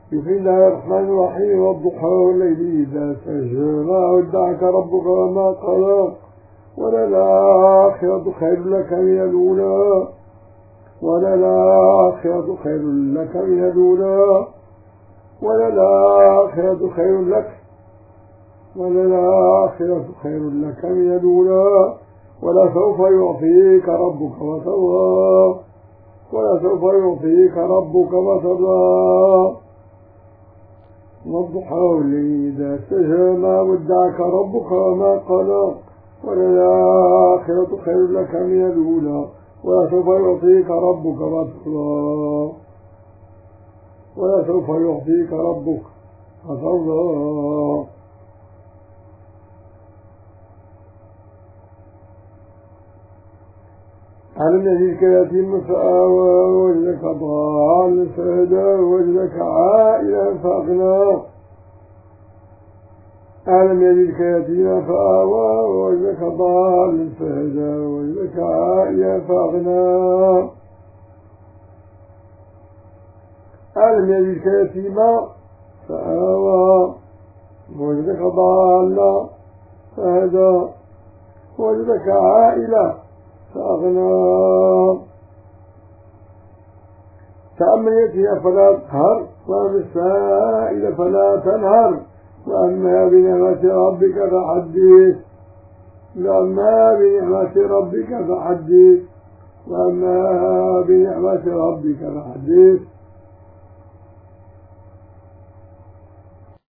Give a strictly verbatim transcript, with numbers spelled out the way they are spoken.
بسم الله الرحمن الرحيم. والضحى والليل إذا سجى ما ودعك ربك وما قلى وللآخرة خير لك من الأولى وللآخرة خير لك من الأولى وللآخرة خير لك وللآخرة خير لك من الأولى ولسوف يعطيك ربك وترضى ولسوف يعطيك ربك وترضى. والضحى والليل إذا سجى ما ودعك ربك وما قلى وللآخرة خير لك من الأولى ولسوف يعطيك ربك وترضى ولسوف يعطيك ربك فترضى. ألم يجدك يتيما فآوى ووجدك ضالا فهدى ووجدك عائلا فأغنى. ألم يجدك يتيما فآوى ووجدك ضالا فهدى ووجدك عائلا فأغنى. ألم يجدك يتيما فآوى ووجدك ضالا فهدى ووجدك عائلا فأغنى. فأما اليتيم فلا تقهر وأما السائل فلا تنهر وأما بنعمة ربك فحدث وأما بنعمة ربك فحدث وأما بنعمة ربك فحدث.